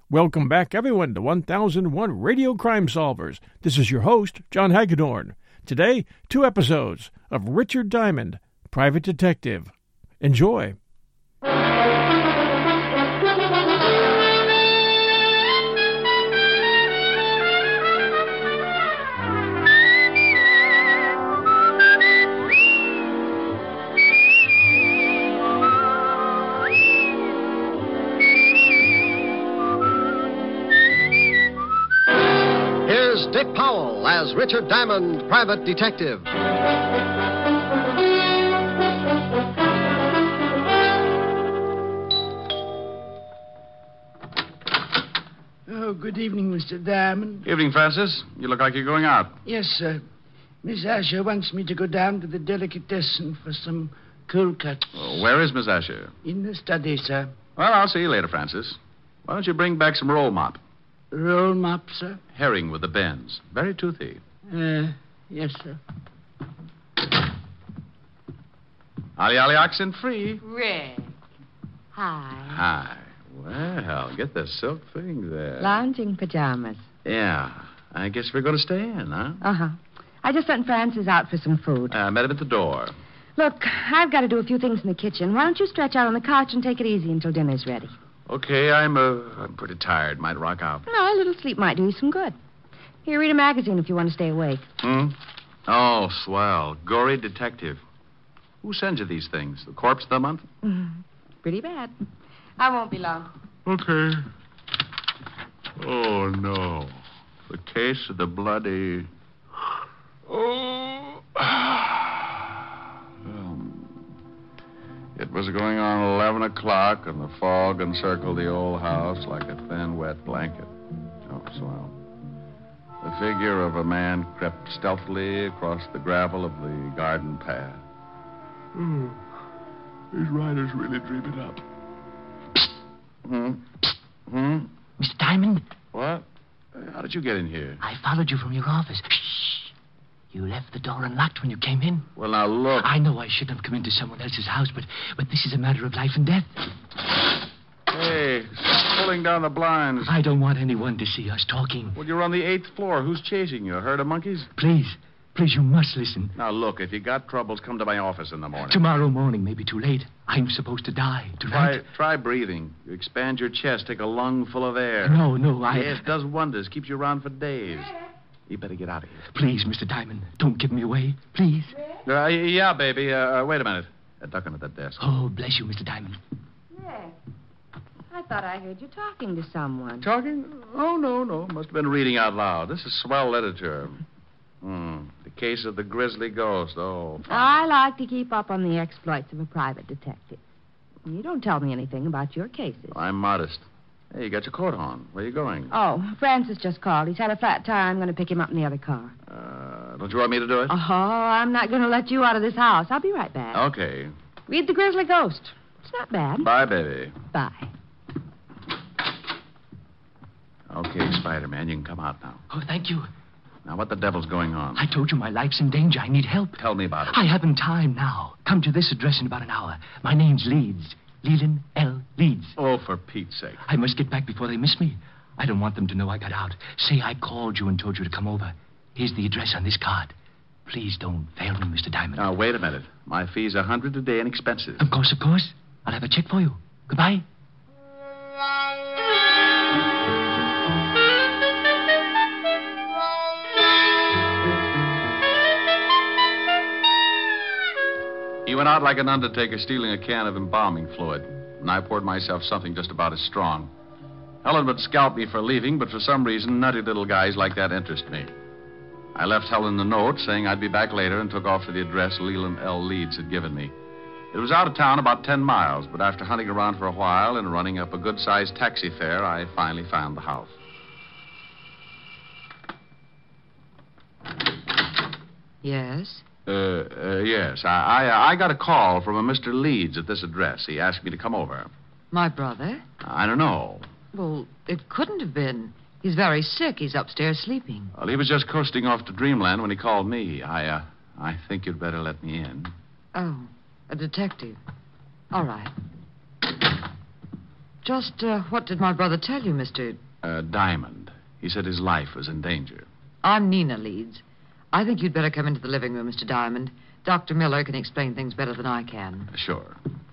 Welcome back, everyone, to 1001 Radio Crime Solvers. This is your host, John Hagedorn. Today, 2 episodes of Richard Diamond, Private Detective. Enjoy. Dick Powell as Richard Diamond, Private Detective. Oh, good evening, Mr. Diamond. Evening, Francis. You look like you're going out. Yes, sir. Miss Asher wants me to go down to the delicatessen for some cold cuts. Oh, where is Miss Asher? In the study, sir. Well, I'll see you later, Francis. Why don't you bring back some roll mop? Roll mop, sir? Herring with the bends. Very toothy. Yes, sir. Ollie oxen free. Rick. Hi. Hi. Well, get the silk thing there. Lounging pajamas. Yeah. I guess we're going to stay in, huh? Uh-huh. I just sent Francis out for some food. I met him at the door. Look, I've got to do a few things in the kitchen. Why don't you stretch out on the couch and take it easy until dinner's ready? Okay, I'm pretty tired. Might rock out. No, a little sleep might do you some good. Here, read a magazine if you want to stay awake. Oh, swell. Gory detective. Who sends you these things? The Corpse of the Month? Pretty bad. I won't be long. Okay. Oh, no. The case of the bloody... Oh. It was going on 11 o'clock, and the fog encircled the old house like a thin, wet blanket. Oh, swell. The figure of a man crept stealthily across the gravel of the garden path. Oh, these riders really dream it up. Mr. Diamond? What? How did you get in here? I followed you from your office. Shh. You left the door unlocked when you came in. Well, now, look. I know I shouldn't have come into someone else's house, but this is a matter of life and death. Hey, stop pulling down the blinds. I don't want anyone to see us talking. Well, you're on the 8th floor. Who's chasing you? A herd of monkeys? Please, you must listen. Now, look, if you got troubles, come to my office in the morning. Tomorrow morning may be too late. I'm supposed to die tonight. Try breathing. You expand your chest, take a lung full of air. No, Yes, it does wonders. Keeps you around for days. You better get out of here. Please, Mr. Diamond, don't give me away. Please. Yeah, baby. Wait a minute. Duck under that desk. Oh, bless you, Mr. Diamond. Rick, I thought I heard you talking to someone. Talking? Oh, no. Must have been reading out loud. This is swell literature. The case of the Grizzly Ghost. Oh, fine. I like to keep up on the exploits of a private detective. You don't tell me anything about your cases. I'm modest. Hey, you got your coat on. Where are you going? Oh, Francis just called. He's had a flat tire. I'm going to pick him up in the other car. Don't you want me to do it? Oh, I'm not going to let you out of this house. I'll be right back. Okay. Read The Grizzly Ghost. It's not bad. Bye, baby. Bye. Okay, Spider-Man, you can come out now. Oh, thank you. Now, what the devil's going on? I told you my life's in danger. I need help. Tell me about it. I haven't time now. Come to this address in about an hour. My name's Leeds. Leland L. Leeds. Oh, for Pete's sake. I must get back before they miss me. I don't want them to know I got out. Say I called you and told you to come over. Here's the address on this card. Please don't fail me, Mr. Diamond. Now, wait a minute. My fee's $100 a day and expenses. Of course. I'll have a check for you. Goodbye. He went out like an undertaker stealing a can of embalming fluid, and I poured myself something just about as strong. Helen would scalp me for leaving, but for some reason, nutty little guys like that interest me. I left Helen a note saying I'd be back later and took off to the address Leland L. Leeds had given me. It was out of town about 10 miles, but after hunting around for a while and running up a good-sized taxi fare, I finally found the house. Yes? Yes. I got a call from a Mr. Leeds at this address. He asked me to come over. My brother? I don't know. Well, it couldn't have been. He's very sick. He's upstairs sleeping. Well, he was just coasting off to Dreamland when he called me. I think you'd better let me in. Oh, a detective. All right. Just what did my brother tell you, Mr. Diamond. He said his life was in danger. I'm Nina Leeds. I think you'd better come into the living room, Mr. Diamond. Dr. Miller can explain things better than I can. Sure.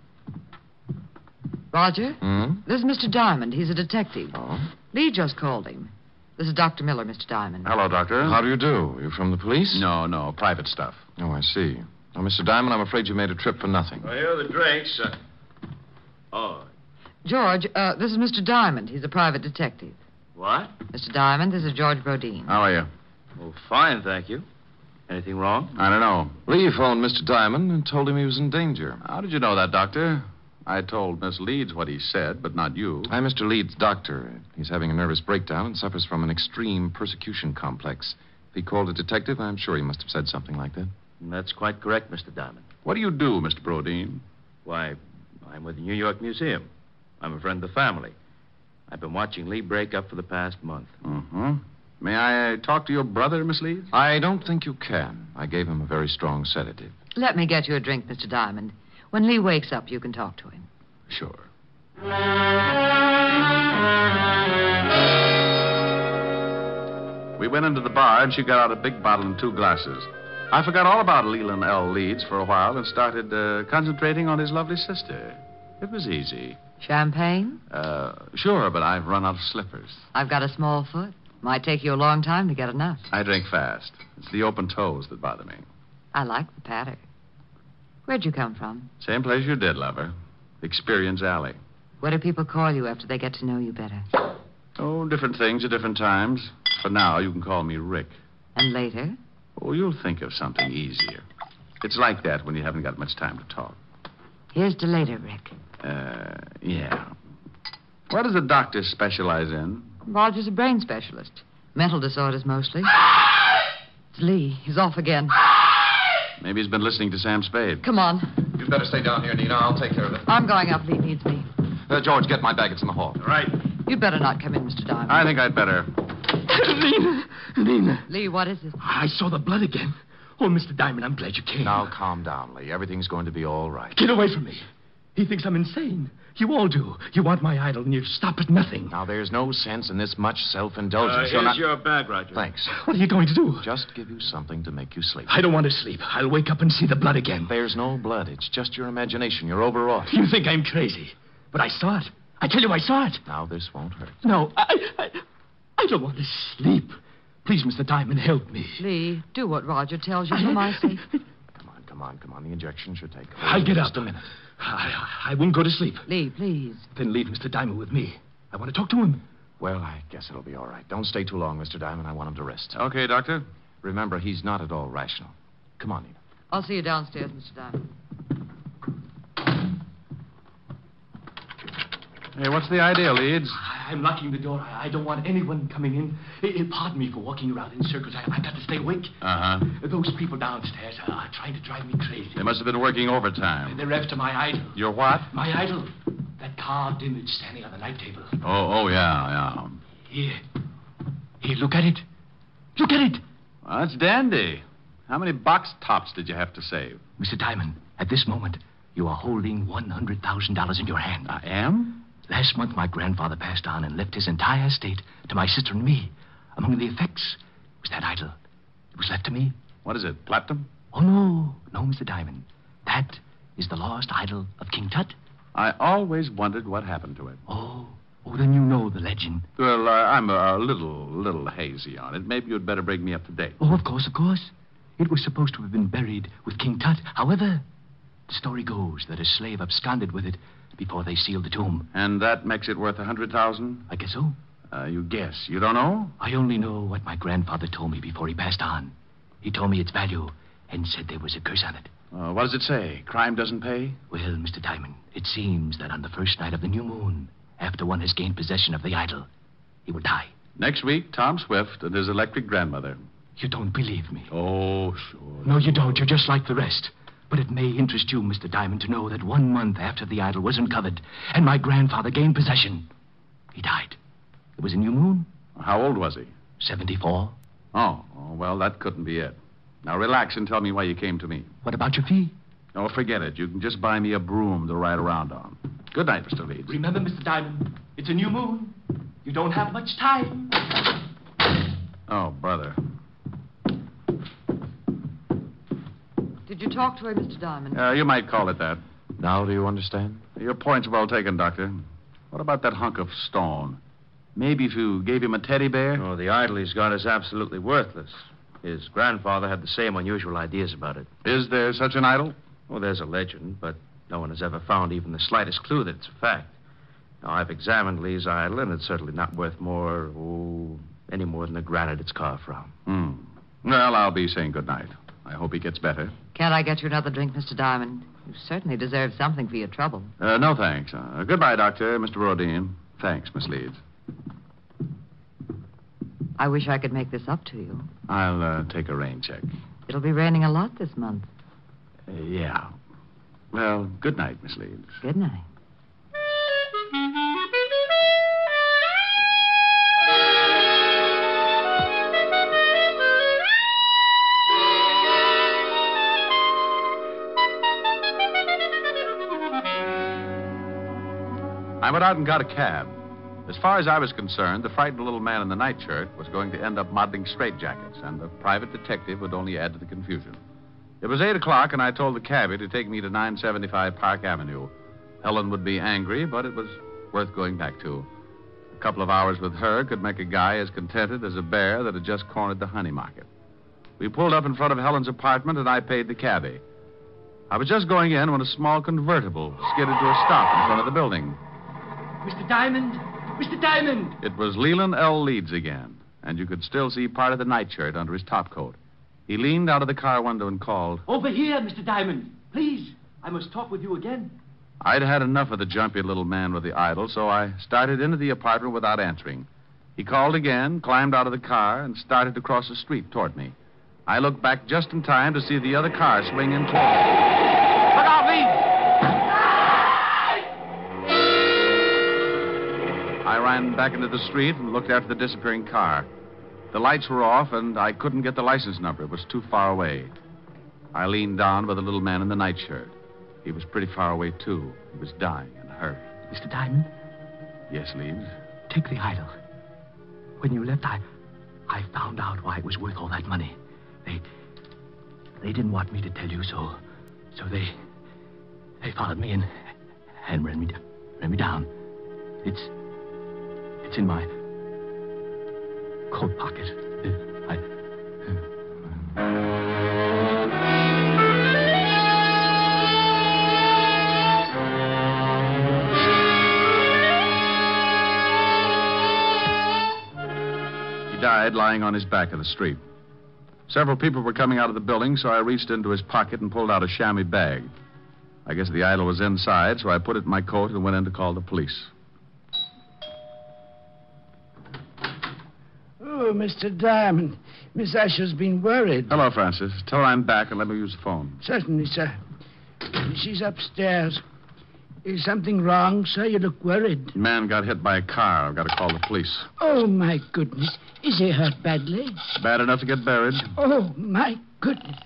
Roger? Hmm? This is Mr. Diamond. He's a detective. Oh? Lee just called him. This is Dr. Miller, Mr. Diamond. Hello, Doctor. How do you do? You from the police? No, private stuff. Oh, I see. Now, Mr. Diamond, I'm afraid you made a trip for nothing. Well, here are the drinks. George, this is Mr. Diamond. He's a private detective. What? Mr. Diamond, this is George Brodeen. How are you? Well, fine, thank you. Anything wrong? I don't know. Lee phoned Mr. Diamond and told him he was in danger. How did you know that, Doctor? I told Miss Leeds what he said, but not you. I'm Mr. Leeds' doctor. He's having a nervous breakdown and suffers from an extreme persecution complex. If he called a detective, I'm sure he must have said something like that. That's quite correct, Mr. Diamond. What do you do, Mr. Brodeen? Why, I'm with the New York Museum. I'm a friend of the family. I've been watching Lee break up for the past month. Mm-hmm. May I talk to your brother, Miss Leeds? I don't think you can. I gave him a very strong sedative. Let me get you a drink, Mr. Diamond. When Lee wakes up, you can talk to him. Sure. We went into the bar, and she got out a big bottle and 2 glasses. I forgot all about Leland L. Leeds for a while and started concentrating on his lovely sister. It was easy. Champagne? Sure, but I've run out of slippers. I've got a small foot. Might take you a long time to get enough. I drink fast. It's the open toes that bother me. I like the patter. Where'd you come from? Same place you did, lover. Experience Alley. What do people call you after they get to know you better? Oh, different things at different times. For now, you can call me Rick. And later? Oh, you'll think of something easier. It's like that when you haven't got much time to talk. Here's to later, Rick. Yeah. What does the doctor specialize in? Roger's a brain specialist. Mental disorders mostly. It's Lee. He's off again. Maybe he's been listening to Sam Spade. Come on. You'd better stay down here, Nina. I'll take care of it. I'm going up. Lee needs me. George, get my bag. It's in the hall. Right. You'd better not come in, Mr. Diamond. I think I'd better. Nina. Lee, what is it? I saw the blood again. Oh, Mr. Diamond, I'm glad you came. Now, calm down, Lee. Everything's going to be all right. Get away from me. He thinks I'm insane. You all do. You want my idol, and you stop at nothing. Now, there's no sense in this much self-indulgence. You're Here's not... your bag, Roger. Thanks. What are you going to do? Just give you something to make you sleep. I don't want to sleep. I'll wake up and see the blood again. There's no blood. It's just your imagination. You're overwrought. You think I'm crazy. But I saw it. I tell you, I saw it. Now, this won't hurt. No, I don't want to sleep. Please, Mr. Diamond, help me. Lee, do what Roger tells you for my sake. Come on. The injection should take... I'll get up. Just a minute. I won't go to sleep. Lee, please. Then leave Mr. Diamond with me. I want to talk to him. Well, I guess it'll be all right. Don't stay too long, Mr. Diamond. I want him to rest. Okay, Doctor. Remember, he's not at all rational. Come on, Nina. I'll see you downstairs, Mr. Diamond. Hey, what's the idea, Leeds? I'm locking the door. I don't want anyone coming in. Pardon me for walking around in circles. I got to stay awake. Uh-huh. Those people downstairs are trying to drive me crazy. They must have been working overtime. They're after my idol. Your what? My idol. That carved image standing on the night table. Oh, yeah. Here, look at it. Look at it. Well, that's dandy. How many box tops did you have to save? Mr. Diamond, at this moment, you are holding $100,000 in your hand. I am? Last month, my grandfather passed on and left his entire estate to my sister and me. Among the effects was that idol. It was left to me. What is it, platinum? Oh, no, Mr. Diamond. That is the lost idol of King Tut. I always wondered what happened to it. Oh, then you know the legend. Well, I'm a little hazy on it. Maybe you'd better bring me up to date. Oh, of course. It was supposed to have been buried with King Tut. However, the story goes that a slave absconded with it before they sealed the tomb. And that makes it worth $100,000? I guess so. You guess. You don't know? I only know what my grandfather told me before he passed on. He told me its value and said there was a curse on it. What does it say? Crime doesn't pay? Well, Mr. Diamond, it seems that on the first night of the new moon, after one has gained possession of the idol, he will die. Next week, Tom Swift and his electric grandmother. You don't believe me? Oh, sure. No, you don't. You're just like the rest. But it may interest you, Mr. Diamond, to know that 1 month after the idol was uncovered and my grandfather gained possession, he died. It was a new moon. How old was he? 74. Oh, well, that couldn't be it. Now, relax and tell me why you came to me. What about your fee? Oh, forget it. You can just buy me a broom to ride around on. Good night, Mr. Leeds. Remember, Mr. Diamond, it's a new moon. You don't have much time. Oh, brother. Did you talk to her, Mr. Diamond? You might call it that. Now do you understand? Your point's well taken, Doctor. What about that hunk of stone? Maybe if you gave him a teddy bear? Oh, the idol he's got is absolutely worthless. His grandfather had the same unusual ideas about it. Is there such an idol? Well, there's a legend, but no one has ever found even the slightest clue that it's a fact. Now, I've examined Lee's idol, and it's certainly not worth any more than the granite it's carved from. Well, I'll be saying good night. I hope he gets better. Can't I get you another drink, Mr. Diamond? You certainly deserve something for your trouble. No, thanks. Goodbye, Doctor. Mr. Rodin. Thanks, Miss Leeds. I wish I could make this up to you. I'll take a rain check. It'll be raining a lot this month. Yeah. Well, good night, Miss Leeds. Good night. I went out and got a cab. As far as I was concerned, the frightened little man in the nightshirt was going to end up modeling straitjackets, and the private detective would only add to the confusion. It was 8 o'clock, and I told the cabbie to take me to 975 Park Avenue. Helen would be angry, but it was worth going back to. A couple of hours with her could make a guy as contented as a bear that had just cornered the honey market. We pulled up in front of Helen's apartment, and I paid the cabbie. I was just going in when a small convertible skidded to a stop in front of the building. Mr. Diamond! Mr. Diamond! It was Leland L. Leeds again, and you could still see part of the nightshirt under his topcoat. He leaned out of the car window and called. Over here, Mr. Diamond. Please, I must talk with you again. I'd had enough of the jumpy little man with the idol, so I started into the apartment without answering. He called again, climbed out of the car, and started to cross the street toward me. I looked back just in time to see the other car swing in toward me. Look out, Leeds! I ran back into the street and looked after the disappearing car. The lights were off, and I couldn't get the license number. It was too far away. I leaned down by the little man in the nightshirt. He was pretty far away, too. He was dying in a hurry. Mr. Diamond? Yes, Leeds? Take the idol. When you left, I found out why it was worth all that money. They didn't want me to tell you, so they followed me and ran me down. It's in my coat pocket. He died lying on his back in the street. Several people were coming out of the building, so I reached into his pocket and pulled out a chamois bag. I guess the idol was inside, so I put it in my coat and went in to call the police. Oh, Mr. Diamond. Miss Asher's been worried. Hello, Francis. Tell her I'm back and let me use the phone. Certainly, sir. She's upstairs. Is something wrong, sir? You look worried. The man got hit by a car. I've got to call the police. Oh, my goodness. Is he hurt badly? Bad enough to get buried. Oh, my goodness.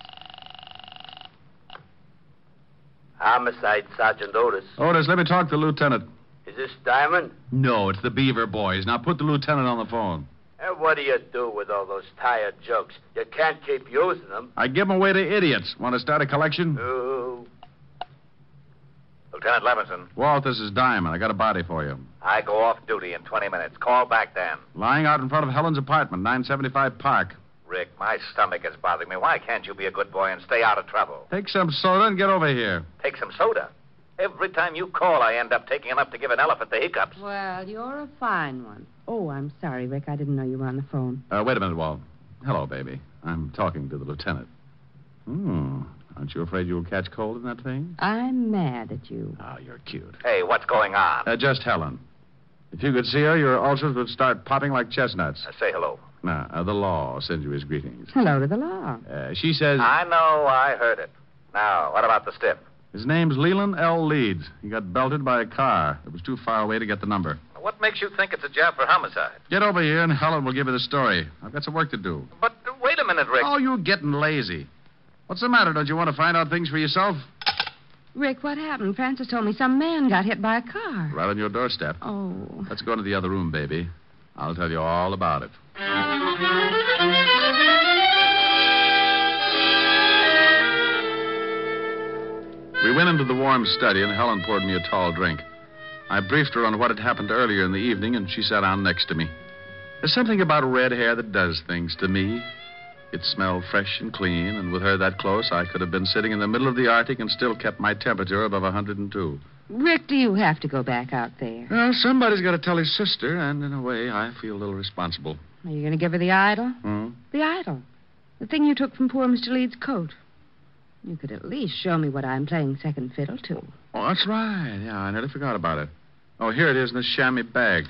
Homicide, Sergeant Otis. Otis, let me talk to the lieutenant. Is this Diamond? No, it's the Beaver boys. Now put the lieutenant on the phone. And what do you do with all those tired jokes? You can't keep using them. I give them away to idiots. Want to start a collection? Oh. Lieutenant Levinson. Walt, this is Diamond. I got a body for you. I go off duty in 20 minutes. Call back then. Lying out in front of Helen's apartment, 975 Park. Rick, my stomach is bothering me. Why can't you be a good boy and stay out of trouble? Take some soda and get over here. Take some soda? Every time you call, I end up taking enough to give an elephant the hiccups. Well, you're a fine one. Oh, I'm sorry, Rick. I didn't know you were on the phone. Wait a minute, Walt. Hello, baby. I'm talking to the lieutenant. Aren't you afraid you'll catch cold in that thing? I'm mad at you. Oh, you're cute. Hey, what's going on? Just Helen. If you could see her, your ulcers would start popping like chestnuts. Say hello. The law sends you his greetings. Hello to the law. She says... I know, I heard it. Now, what about the stiff? His name's Leland L. Leeds. He got belted by a car. It was too far away to get the number. What makes you think it's a job for homicide? Get over here and Helen will give you the story. I've got some work to do. But wait a minute, Rick. Oh, you're getting lazy. What's the matter? Don't you want to find out things for yourself? Rick, what happened? Francis told me some man got hit by a car. Right on your doorstep. Oh. Let's go into the other room, baby. I'll tell you all about it. We went into the warm study, and Helen poured me a tall drink. I briefed her on what had happened earlier in the evening, and she sat down next to me. There's something about red hair that does things to me. It smelled fresh and clean, and with her that close, I could have been sitting in the middle of the Arctic and still kept my temperature above 102. Rick, do you have to go back out there? Well, somebody's got to tell his sister, and in a way, I feel a little responsible. Are you going to give her the idol? Hmm? The idol. The thing you took from poor Mr. Leeds' coat. You could at least show me what I'm playing second fiddle to. Oh, that's right. Yeah, I nearly forgot about it. Oh, here it is in this chamois bag.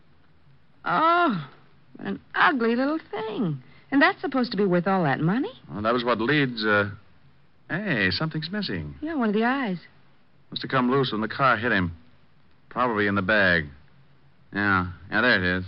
Oh, what an ugly little thing. And that's supposed to be worth all that money? Well, that was what Leeds, Hey, something's missing. Yeah, one of the eyes. Must have come loose when the car hit him. Probably in the bag. Yeah, there it is.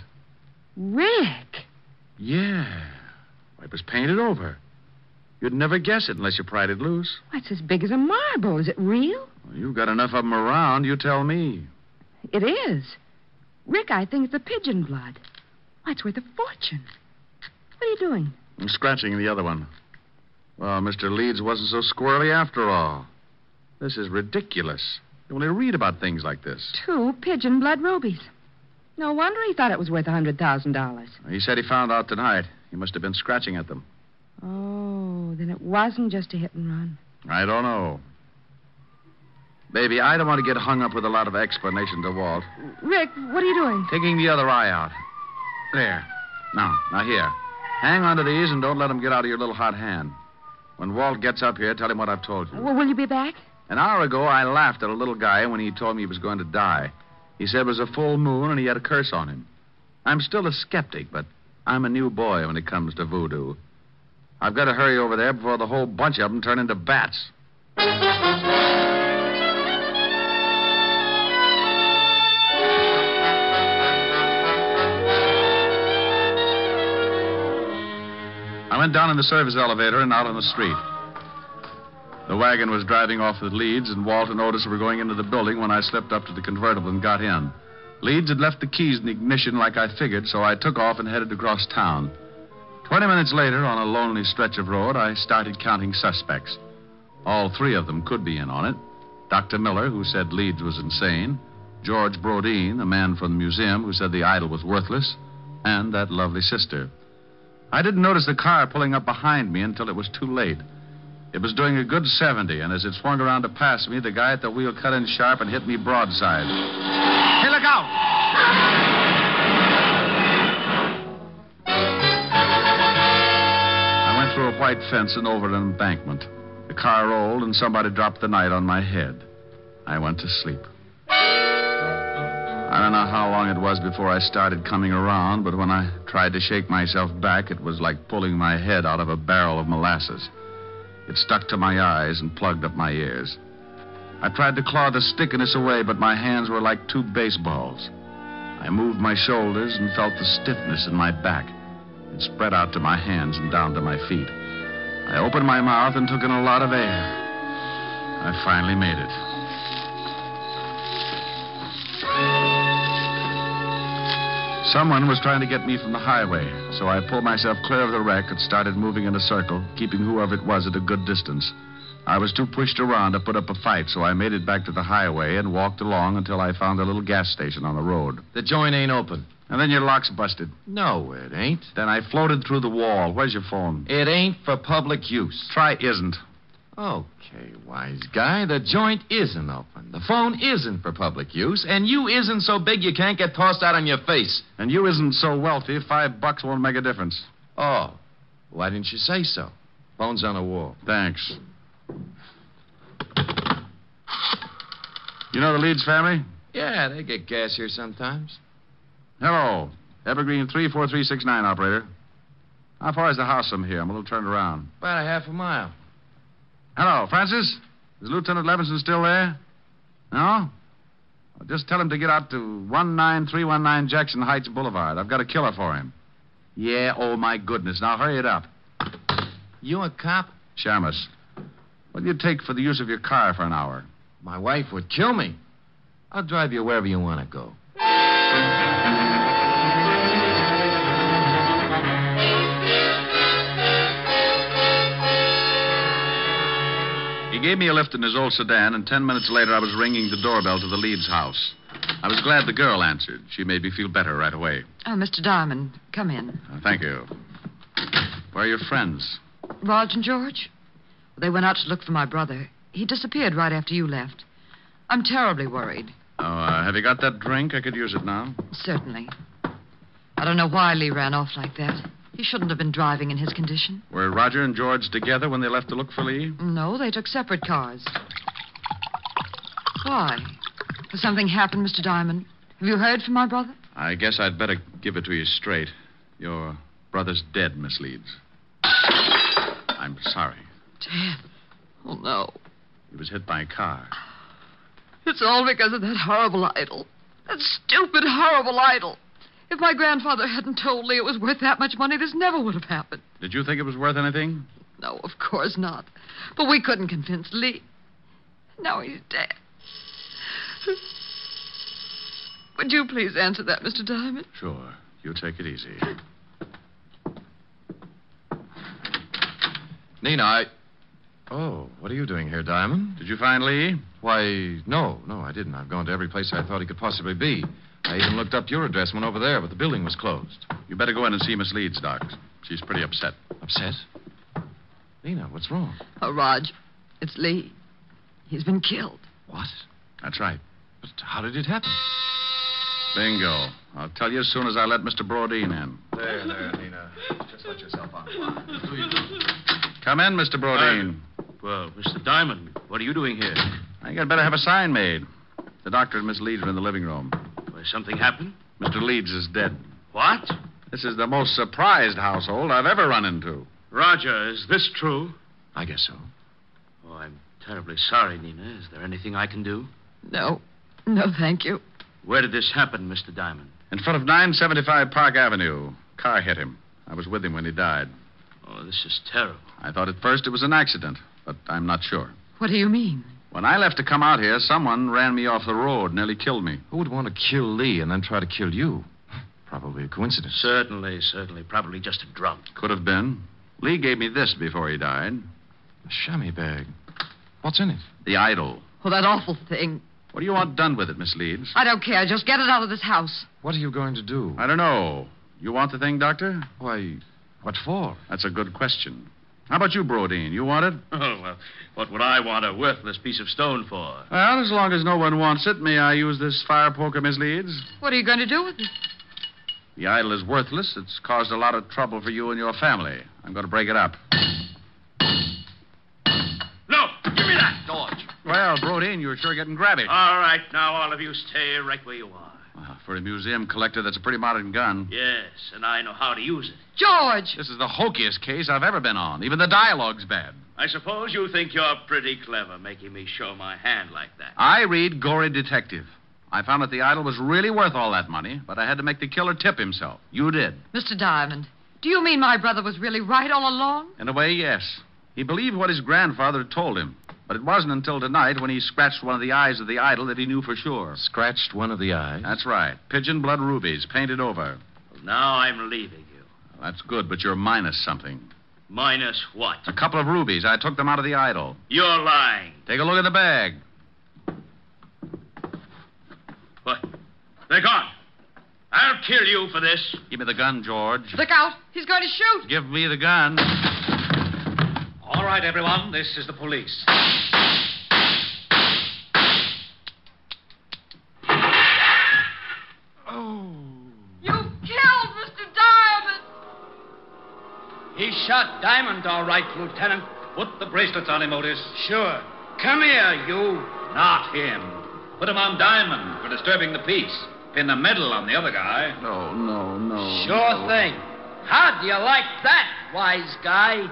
Rick! Yeah. It was painted over. You'd never guess it unless you pried it loose. Why, it's as big as a marble. Is it real? Well, you've got enough of them around, you tell me. It is. Rick, I think it's a pigeon blood. Why, it's worth a fortune. What are you doing? I'm scratching the other one. Well, Mr. Leeds wasn't so squirrely after all. This is ridiculous. You only read about things like this. 2 pigeon blood rubies. No wonder he thought it was worth $100,000. He said he found out tonight. He must have been scratching at them. Oh, then it wasn't just a hit and run. I don't know. Baby, I don't want to get hung up with a lot of explanation to Walt. Rick, what are you doing? Taking the other eye out. There. Now here. Hang on to these and don't let them get out of your little hot hand. When Walt gets up here, tell him what I've told you. Well, will you be back? An hour ago, I laughed at a little guy when he told me he was going to die. He said it was a full moon and he had a curse on him. I'm still a skeptic, but I'm a new boy when it comes to voodoo. I've got to hurry over there before the whole bunch of them turn into bats. I went down in the service elevator and out on the street. The wagon was driving off with Leeds, and Walt and Otis were going into the building when I slipped up to the convertible and got in. Leeds had left the keys in the ignition like I figured, so I took off and headed across town. 20 minutes later, on a lonely stretch of road, I started counting suspects. All 3 of them could be in on it. Dr. Miller, who said Leeds was insane. George Brodeen, a man from the museum who said the idol was worthless. And that lovely sister. I didn't notice the car pulling up behind me until it was too late. It was doing a good 70, and as it swung around to pass me, the guy at the wheel cut in sharp and hit me broadside. Hey, look out! I went through a white fence and over an embankment. The car rolled, and somebody dropped the night on my head. I went to sleep. I don't know how long it was before I started coming around, but when I tried to shake myself back, it was like pulling my head out of a barrel of molasses. It stuck to my eyes and plugged up my ears. I tried to claw the stickiness away, but my hands were like 2 baseballs. I moved my shoulders and felt the stiffness in my back. It spread out to my hands and down to my feet. I opened my mouth and took in a lot of air. I finally made it. Someone was trying to get me from the highway, so I pulled myself clear of the wreck and started moving in a circle, keeping whoever it was at a good distance. I was too pushed around to put up a fight, so I made it back to the highway and walked along until I found a little gas station on the road. The joint ain't open. And then your lock's busted. No, it ain't. Then I floated through the wall. Where's your phone? It ain't for public use. Try isn't. Okay, wise guy. The joint isn't open. The phone isn't for public use, and you isn't so big you can't get tossed out on your face. And you isn't so wealthy, $5 won't make a difference. Oh, why didn't you say so? Phone's on the wall. Thanks. You know the Leeds family? Yeah, they get gas here sometimes. Hello. Evergreen 34369, operator. How far is the house from here? I'm a little turned around. About a half a mile. Hello, Francis? Is Lieutenant Levinson still there? No? Well, just tell him to get out to 19319 Jackson Heights Boulevard. I've got a killer for him. Yeah, oh, my goodness. Now, hurry it up. You a cop? Shamus. What do you take for the use of your car for an hour? My wife would kill me. I'll drive you wherever you want to go. He gave me a lift in his old sedan, and 10 minutes later I was ringing the doorbell to the Leeds house. I was glad the girl answered. She made me feel better right away. Oh, Mr. Diamond, come in. Thank you. Where are your friends? Rog and George? They went out to look for my brother. He disappeared right after you left. I'm terribly worried. Oh, have you got that drink? I could use it now. Certainly. I don't know why Lee ran off like that. He shouldn't have been driving in his condition. Were Roger and George together when they left to look for Lee? No, they took separate cars. Why? Has something happened, Mr. Diamond? Have you heard from my brother? I guess I'd better give it to you straight. Your brother's dead, Miss Leeds. I'm sorry. Dead? Oh, no. He was hit by a car. It's all because of that horrible idol. That stupid, horrible idol. If my grandfather hadn't told Lee it was worth that much money, this never would have happened. Did you think it was worth anything? No, of course not. But we couldn't convince Lee. Now he's dead. Would you please answer that, Mr. Diamond? Sure. You take it easy. Nina, Oh, what are you doing here, Diamond? Did you find Lee? Why, no, I didn't. I've gone to every place I thought he could possibly be. I even looked up your address, went over there, but the building was closed. You better go in and see Miss Leeds, Doc. She's pretty upset. Upset? Nina, what's wrong? Oh, Raj, it's Lee. He's been killed. What? That's right. But how did it happen? Bingo. I'll tell you as soon as I let Mr. Brodeen in. There, Nina. Just let yourself on the line. Come in, Mr. Brodeen. Well, Mr. Diamond, what are you doing here? I think I'd better have a sign made. The doctor and Miss Leeds are in the living room. Well, something happened? Mr. Leeds is dead. What? This is the most surprised household I've ever run into. Roger, is this true? I guess so. Oh, I'm terribly sorry, Nina. Is there anything I can do? No, thank you. Where did this happen, Mr. Diamond? In front of 975 Park Avenue. Car hit him. I was with him when he died. Oh, this is terrible. I thought at first it was an accident, but I'm not sure. What do you mean? When I left to come out here, someone ran me off the road, nearly killed me. Who would want to kill Lee and then try to kill you? Probably a coincidence. Certainly. Probably just a drunk. Could have been. Lee gave me this before he died. A chamois bag. What's in it? The idol. Oh, that awful thing. What do you want done with it, Miss Leeds? I don't care. Just get it out of this house. What are you going to do? I don't know. You want the thing, Doctor? Why, what for? That's a good question. How about you, Brodeen? You want it? Oh, well, what would I want a worthless piece of stone for? Well, as long as no one wants it, may I use this fire poker, Miss Leeds? What are you going to do with it? The idol is worthless. It's caused a lot of trouble for you and your family. I'm going to break it up. No! Give me that, George! Well, Brodeen, you're sure getting grabby. All right, now all of you stay right where you are. Well, for a museum collector, that's a pretty modern gun. Yes, and I know how to use it. George! This is the hokiest case I've ever been on. Even the dialogue's bad. I suppose you think you're pretty clever making me show my hand like that. I read Gory Detective. I found that the idol was really worth all that money, but I had to make the killer tip himself. You did. Mr. Diamond, do you mean my brother was really right all along? In a way, yes. He believed what his grandfather had told him. But it wasn't until tonight when he scratched one of the eyes of the idol that he knew for sure. Scratched one of the eyes? That's right. Pigeon blood rubies, painted over. Well, now I'm leaving you. Well, that's good, but you're minus something. Minus what? A couple of rubies. I took them out of the idol. You're lying. Take a look in the bag. What? They're gone. I'll kill you for this. Give me the gun, George. Look out. He's going to shoot. Give me the gun. All right, everyone. This is the police. Oh. You killed Mr. Diamond. He shot Diamond, all right, Lieutenant. Put the bracelets on him, Otis. Sure. Come here, you. Not him. Put him on Diamond for disturbing the peace. Pin the medal on the other guy. No. Sure thing. How do you like that, wise guy?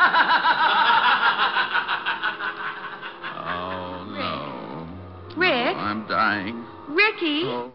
Oh, no. Rick? Oh, I'm dying. Ricky? Oh.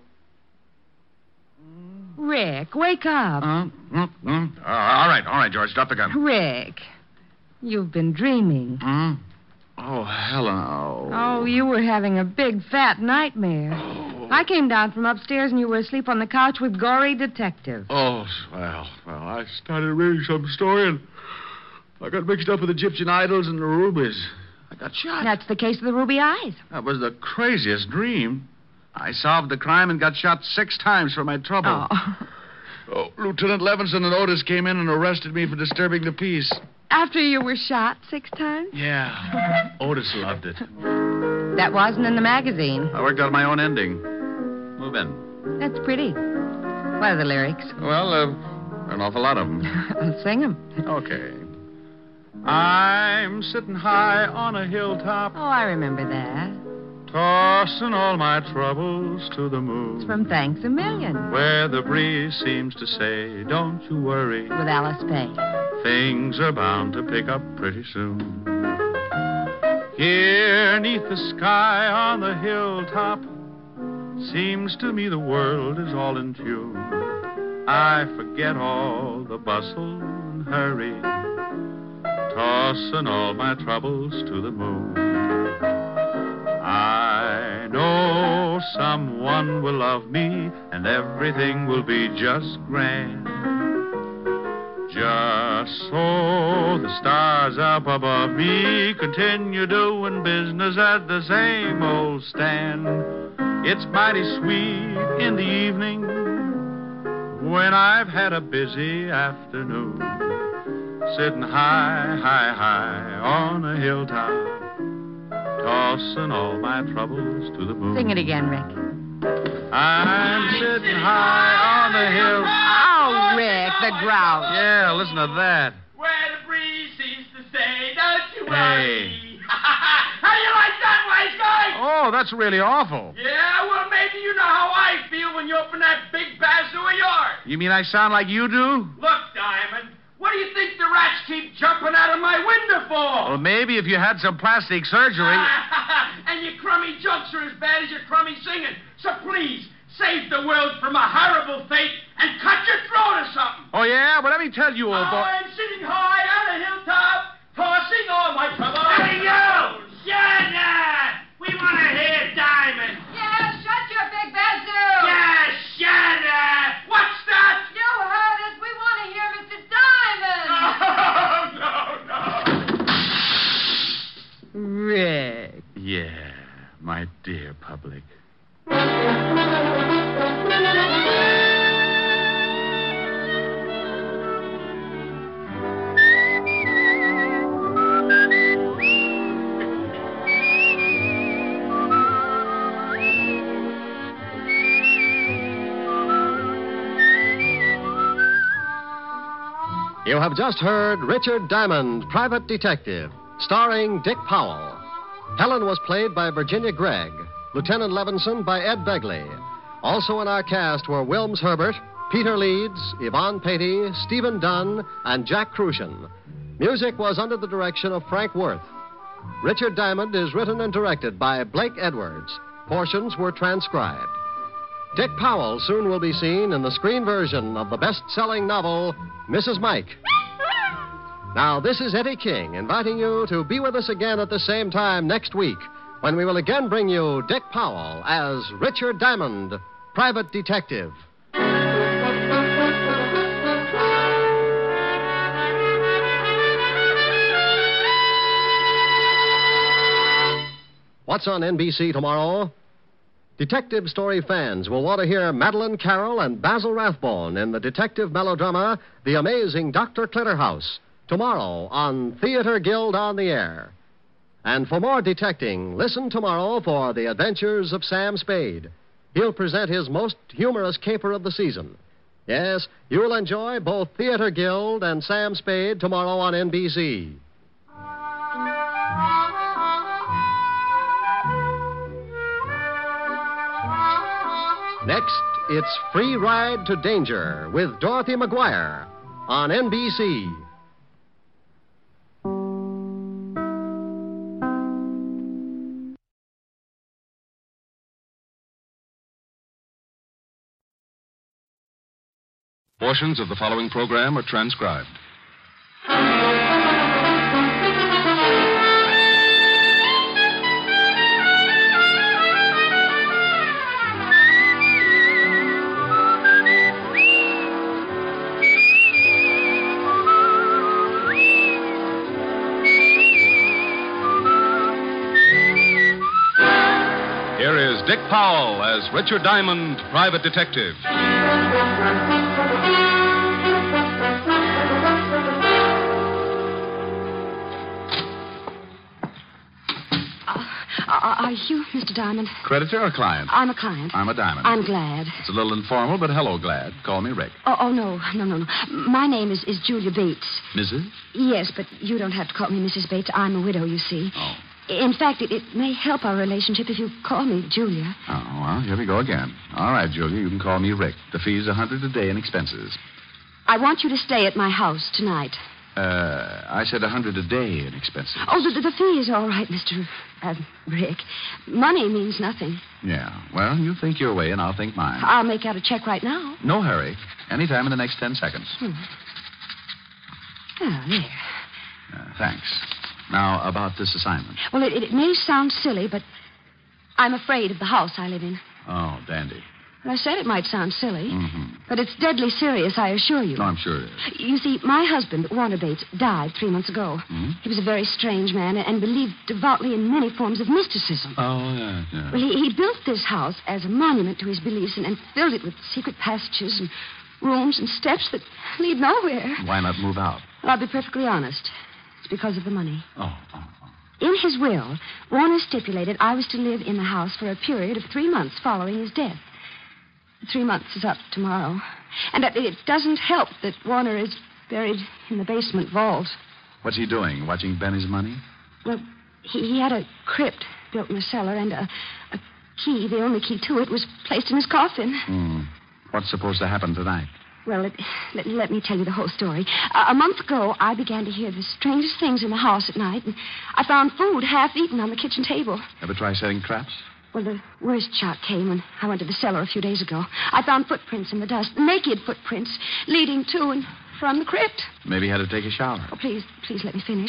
Rick, wake up. All right, George. Drop the gun. Rick, you've been dreaming. Oh, Helen, oh. Oh, you were having a big, fat nightmare. Oh. I came down from upstairs and you were asleep on the couch with Gory Detective. Oh, well, I started reading some story and I got mixed up with Egyptian idols and the rubies. I got shot. That's the case of the ruby eyes. That was the craziest dream. I solved the crime and got shot 6 times for my trouble. Oh, Lieutenant Levinson and Otis came in and arrested me for disturbing the peace. After you were shot 6 times? Yeah. Otis loved it. That wasn't in the magazine. I worked out my own ending. Move in. That's pretty. What are the lyrics? Well, an awful lot of them. I'll sing them. Okay. I'm sitting high on a hilltop, Oh, I remember that. tossing all my troubles to the moon. It's from Thanks a Million. Where the breeze seems to say, don't you worry, With Alice Faye. things are bound to pick up pretty soon. Here, 'neath the sky on the hilltop, seems to me the world is all in tune. I forget all the bustle and hurry, tossing all my troubles to the moon. I know someone will love me, and everything will be just grand. Just so the stars up above me continue doing business at the same old stand. It's mighty sweet in the evening when I've had a busy afternoon, sitting high, high, high on a hilltop, tossing all my troubles to the moon. Sing it again, Rick. I'm sitting high on the hill. Oh, Rick, the grouse. Yeah, listen to that. Where the breeze seems to say, don't you Hey. worry. How do you like that, wise guy? Oh, that's really awful. Yeah, well, maybe you know how I feel when you open that big bazoo of yours. You mean I sound like you do? Look, Diamond, what do you think the rats keep jumping out of my window for? Well, maybe if you had some plastic surgery. And your crummy jokes are as bad as your crummy singing. So please, save the world from a horrible fate and cut your throat or something. Oh, yeah? Well, let me tell you, old boy. I'm sitting high on a hilltop, tossing all my troubles. Hey, you! Shut up! We want to hear Diamond. Yeah, shut your big bazoo. Yeah, shut up! What's that? You heard it. We want to hear Mr. Diamond. No. Rick. Yeah, my dear public. You have just heard Richard Diamond, Private Detective, starring Dick Powell. Helen was played by Virginia Gregg, Lieutenant Levinson by Ed Begley. Also in our cast were Wilms Herbert, Peter Leeds, Yvonne Patey, Stephen Dunn, and Jack Crucian. Music was under the direction of Frank Worth. Richard Diamond is written and directed by Blake Edwards. Portions were transcribed. Dick Powell soon will be seen in the screen version of the best-selling novel, Mrs. Mike. Now, this is Eddie King inviting you to be with us again at the same time next week when we will again bring you Dick Powell as Richard Diamond, Private Detective. What's on NBC tomorrow? Detective story fans will want to hear Madeline Carroll and Basil Rathbone in the detective melodrama The Amazing Dr. Clitterhouse, tomorrow on Theater Guild on the Air. And for more detecting, listen tomorrow for The Adventures of Sam Spade. He'll present his most humorous caper of the season. Yes, you'll enjoy both Theater Guild and Sam Spade tomorrow on NBC. Next, it's Free Ride to Danger with Dorothy McGuire on NBC. Portions of the following program are transcribed. Dick Powell as Richard Diamond, private detective. Are you Mr. Diamond? Creditor or client? I'm a client. I'm a Diamond. I'm glad. It's a little informal, but hello, Glad. Call me Rick. Oh, no. My name is Julia Bates. Mrs.? Yes, but you don't have to call me Mrs. Bates. I'm a widow, you see. Oh. In fact, it may help our relationship if you call me Julia. Oh, well, here we go again. All right, Julia, you can call me Rick. The fee's $100 a day in expenses. I want you to stay at my house tonight. I said $100 a day in expenses. Oh, the fee is all right, Mr. Rick. Money means nothing. Yeah. Well, you think your way, and I'll think mine. I'll make out a check right now. No hurry. Anytime in the next 10 seconds. Oh, there. Thanks. Now, about this assignment. Well, it may sound silly, but I'm afraid of the house I live in. Oh, dandy. I said it might sound silly, but it's deadly serious, I assure you. No, I'm sure it is. You see, my husband, Warner Bates, died 3 months ago. He was a very strange man and believed devoutly in many forms of mysticism. Oh, yeah. Well, he built this house as a monument to his beliefs and filled it with secret passages and rooms and steps that lead nowhere. Why not move out? Well, I'll be perfectly honest. It's because of the money. Oh. In his will, Warner stipulated I was to live in the house for a period of 3 months following his death. 3 months is up tomorrow. And it doesn't help that Warner is buried in the basement vault. What's he doing? Watching Benny's money? Well, he had a crypt built in the cellar, and a key, the only key to it, was placed in his coffin. What's supposed to happen tonight? Well, let me tell you the whole story. A month ago, I began to hear the strangest things in the house at night, and I found food half eaten on the kitchen table. Ever try setting traps? Well, the worst shock came when I went to the cellar a few days ago. I found footprints in the dust, naked footprints, leading to and from the crypt. Maybe he had to take a shower. Oh, please let me finish.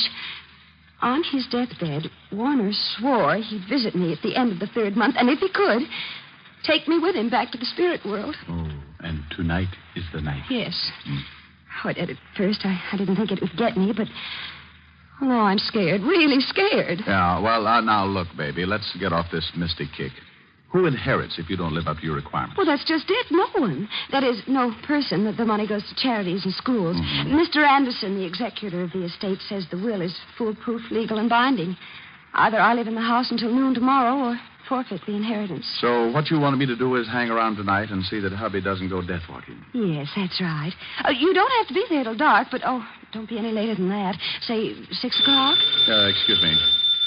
On his deathbed, Warner swore he'd visit me at the end of the 3rd month, and if he could, take me with him back to the spirit world. Oh, and tonight is the night. Yes. Oh, at first, I didn't think it would get me, but... Oh, I'm scared, really scared. Yeah, well, now, look, baby, let's get off this mystic kick. Who inherits if you don't live up to your requirements? Well, that's just it. No one. That is, no person. The money goes to charities and schools. Mr. Anderson, the executor of the estate, says the will is foolproof, legal, and binding. Either I live in the house until noon tomorrow or forfeit the inheritance. So what you wanted me to do is hang around tonight and see that hubby doesn't go death walking. Yes, that's right. You don't have to be there till dark, but, don't be any later than that. Say 6 o'clock? Excuse me.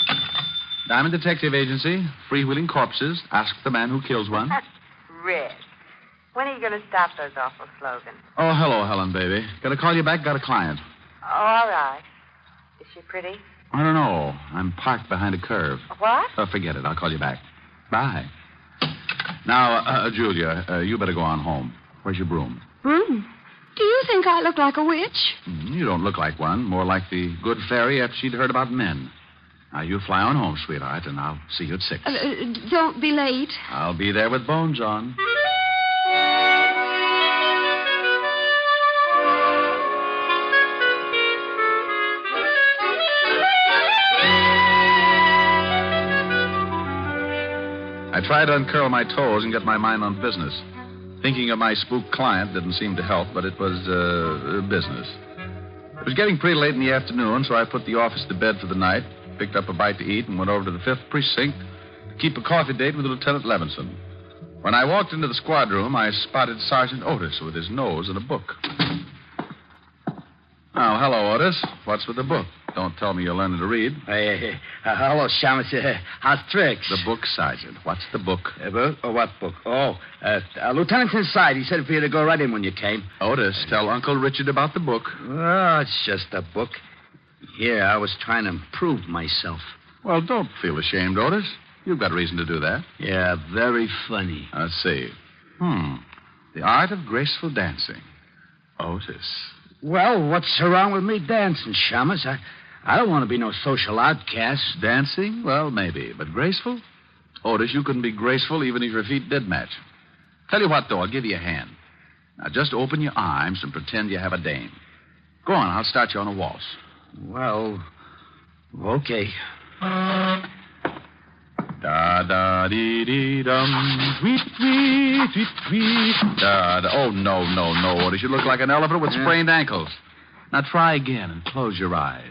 Diamond Detective Agency, freewheeling corpses. Ask the man who kills one. Rick, when are you going to stop those awful slogans? Oh, hello, Helen, baby. Got to call you back. Got a client. Oh, all right. Is she pretty? I don't know. I'm parked behind a curve. What? Oh, forget it. I'll call you back. Bye. Now, Julia, you better go on home. Where's your broom? Broom? Do you think I look like a witch? You don't look like one. More like the good fairy after she'd heard about men. Now, you fly on home, sweetheart, and I'll see you at 6. Don't be late. I'll be there with bones on. I tried to uncurl my toes and get my mind on business. Thinking of my spooked client didn't seem to help, but it was business. It was getting pretty late in the afternoon, so I put the office to bed for the night, picked up a bite to eat, and went over to the 5th Precinct to keep a coffee date with Lieutenant Levinson. When I walked into the squad room, I spotted Sergeant Otis with his nose in a book. Oh, hello, Otis. What's with the book? Don't tell me you're learning to read. Hello, Shamus. How's tricks? The book, Sergeant. What's the book? Book? Oh, what book? Lieutenant's inside. He said for you to go right in when you came. Otis, tell Uncle Richard about the book. Oh, it's just a book. Here, I was trying to improve myself. Well, don't feel ashamed, Otis. You've got reason to do that. Yeah, very funny. Let's see. The Art of Graceful Dancing. Otis. Well, what's wrong with me dancing, Shamus? I don't want to be no social outcast. Dancing? Well, maybe. But graceful? Otis, you couldn't be graceful even if your feet did match. Tell you what, though, I'll give you a hand. Now, just open your arms and pretend you have a dame. Go on, I'll start you on a waltz. Well, okay. Da-da-dee-dee-dum. Tweet, tweet, tweet, tweet. Da-da. Oh, no, Otis. You look like an elephant with sprained ankles. Now try again and close your eyes.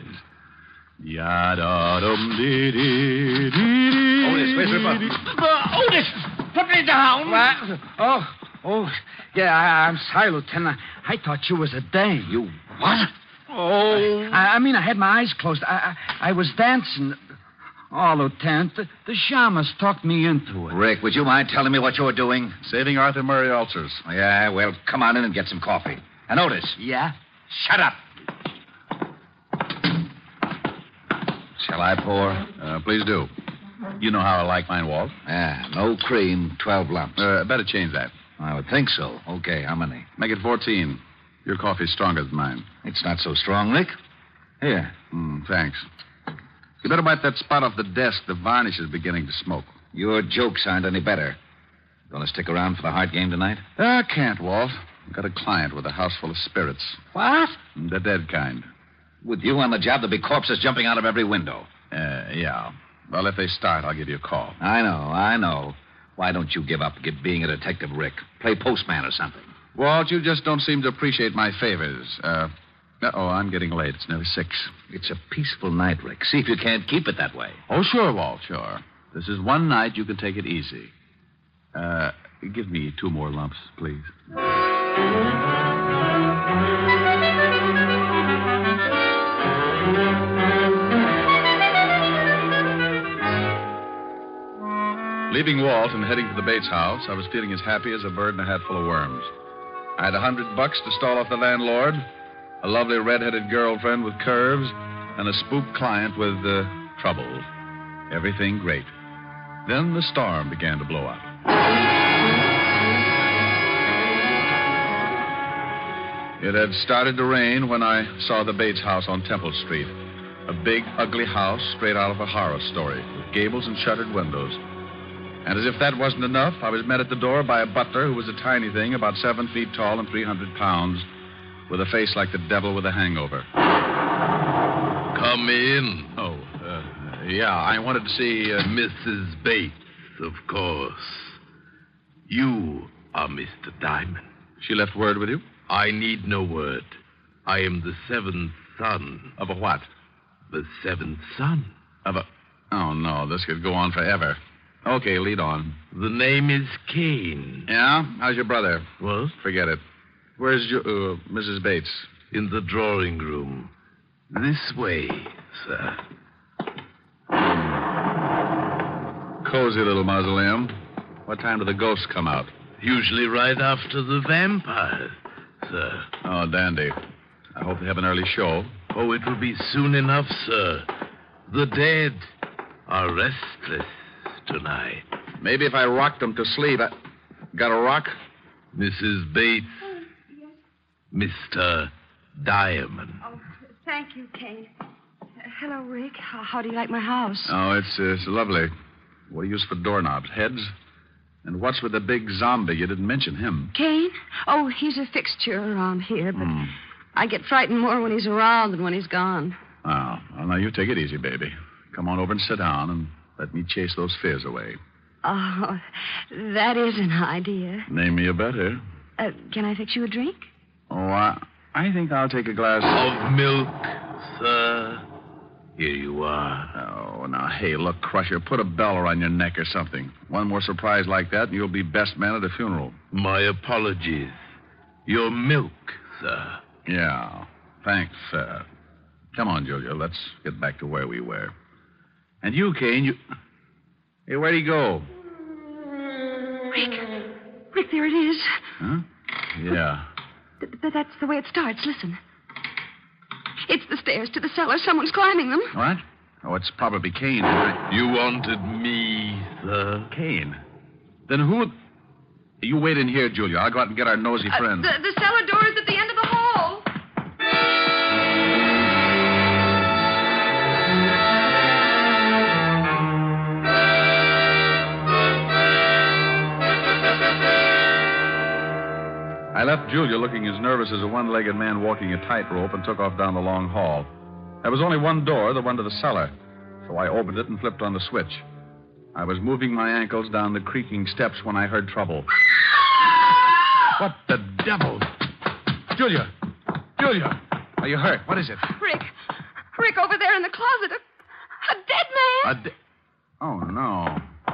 Ya-da-dum-dee-dee-dee-dee. Otis, where's your button? Otis, put me down. What? Oh, yeah, I'm sorry, Lieutenant. I thought you was a dame. You what? Oh. I mean, I had my eyes closed. I was dancing. Oh, Lieutenant, the shamus talked me into it. Rick, would you mind telling me what you were doing? Saving Arthur Murray ulcers. Yeah, well, come on in and get some coffee. And Otis. Yeah? Shut up. Shall I pour? Please do. You know how I like mine, Walt. Yeah, no cream, 12 lumps. Better change that. I would think so. Okay, how many? Make it 14. Your coffee's stronger than mine. It's not so strong, Rick. Here. Thanks. You better wipe that spot off the desk. The varnish is beginning to smoke. Your jokes aren't any better. Going to stick around for the Hart game tonight? I can't, Walt. I've got a client with a house full of spirits. What? The dead kind. With you on the job, there'll be corpses jumping out of every window. Yeah. Well, if they start, I'll give you a call. I know. Why don't you give up being a detective, Rick? Play postman or something. Walt, you just don't seem to appreciate my favors. I'm getting late. It's nearly 6. It's a peaceful night, Rick. See if you can't keep it that way. Oh, sure, Walt, sure. This is one night you can take it easy. Give me 2 more lumps, please. Leaving Walt and heading to the Bates house, I was feeling as happy as a bird in a hat full of worms. I had $100 to stall off the landlord, a lovely red-headed girlfriend with curves, and a spook client with troubles. Everything great. Then the storm began to blow up. It had started to rain when I saw the Bates house on Temple Street. A big, ugly house straight out of a horror story, with gables and shuttered windows. And as if that wasn't enough, I was met at the door by a butler who was a tiny thing, about 7 feet tall and 300 pounds, with a face like the devil with a hangover. Come in. Yeah, I wanted to see Mrs. Bates, of course. You are Mr. Diamond. She left word with you? I need no word. I am the 7th son. Of a what? The 7th son. Of a... Oh, no, this could go on forever. Okay, lead on. The name is Kane. Yeah? How's your brother? What? Forget it. Where's your, Mrs. Bates? In the drawing room. This way, sir. Cozy little mausoleum. What time do the ghosts come out? Usually right after the vampires, sir. Oh, dandy. I hope they have an early show. Oh, it will be soon enough, sir. The dead are restless tonight. Maybe if I rocked them to sleep. Got a rock? Mrs. Bates. Mr. Diamond. Oh, thank you, Kane. Hello, Rick. How do you like my house? Oh, it's lovely. What do you use for doorknobs? Heads? And what's with the big zombie? You didn't mention him. Kane? Oh, he's a fixture around here, but I get frightened more when he's around than when he's gone. Oh, well, now you take it easy, baby. Come on over and sit down and let me chase those fears away. Oh, that is an idea. Name me a better. Can I fix you a drink? Oh, I think I'll take a glass of milk, sir. Here you are. Oh, now, hey, look, Crusher, put a bell around your neck or something. One more surprise like that, and you'll be best man at a funeral. My apologies. Your milk, sir. Yeah, thanks, sir. Come on, Julia, let's get back to where we were. And you, Kane, you... Hey, where'd he go? Rick, there it is. Huh? Yeah. That's the way it starts. Listen. It's the stairs to the cellar. Someone's climbing them. What? Oh, it's probably Kane. You wanted me, sir. Kane? Then who... You wait in here, Julia. I'll go out and get our nosy friend. The cellar door is at the end of the hall. I left Julia looking as nervous as a one-legged man walking a tightrope and took off down the long hall. There was only one door, the one to the cellar, so I opened it and flipped on the switch. I was moving my ankles down the creaking steps when I heard trouble. What the devil? Julia! Julia! Are you hurt? What is it? Rick. Rick, over there in the closet. A dead man. Oh, no.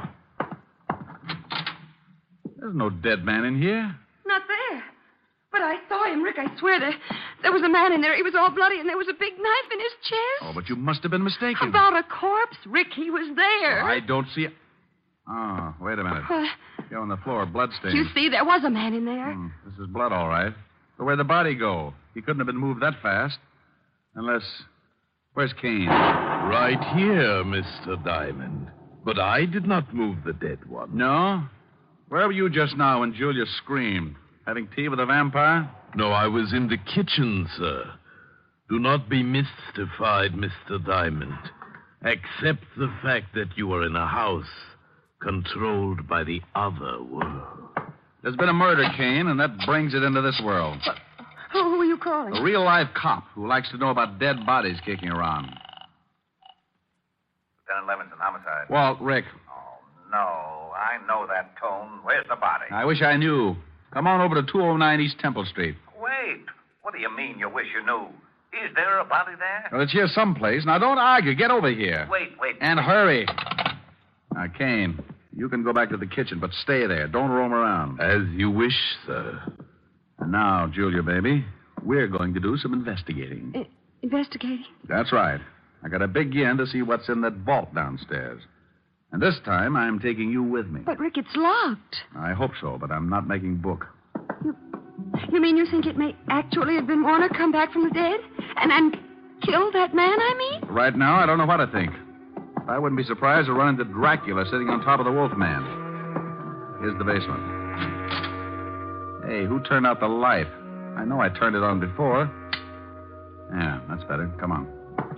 There's no dead man in here. Not there. But I saw him, Rick. I swear there was a man in there. He was all bloody, and there was a big knife in his chest. Oh, but you must have been mistaken. About a corpse, Rick. He was there. I don't see it. Oh, wait a minute. Go on the floor, bloodstains. You see, there was a man in there. This is blood, all right. But where'd the body go? He couldn't have been moved that fast. Unless... Where's Kane? Right here, Mr. Diamond. But I did not move the dead one. No? Where were you just now when Julia screamed? Having tea with a vampire? No, I was in the kitchen, sir. Do not be mystified, Mr. Diamond. Accept the fact that you are in a house controlled by the other world. There's been a murder, Kane, and that brings it into this world. Who are you calling? A real-life cop who likes to know about dead bodies kicking around. Lieutenant Levinson, homicide. Walt, Rick. Oh, no. I know that tone. Where's the body? I wish I knew. Come on over to 209 East Temple Street. Wait. What do you mean you wish you knew? Is there a body there? Well, it's here someplace. Now, don't argue. Get over here. Wait. And hurry. Now, Kane, you can go back to the kitchen, but stay there. Don't roam around. As you wish, sir. And now, Julia, baby, we're going to do some investigating. Investigating? That's right. I got a big yen to see what's in that vault downstairs. And this time, I'm taking you with me. But, Rick, it's locked. I hope so, but I'm not making book. You mean you think it may actually have been Warner come back from the dead? And kill that man, I mean? Right now, I don't know what to think. I wouldn't be surprised to run into Dracula sitting on top of the Wolfman. Here's the basement. Hey, who turned out the light? I know I turned it on before. Yeah, that's better. Come on.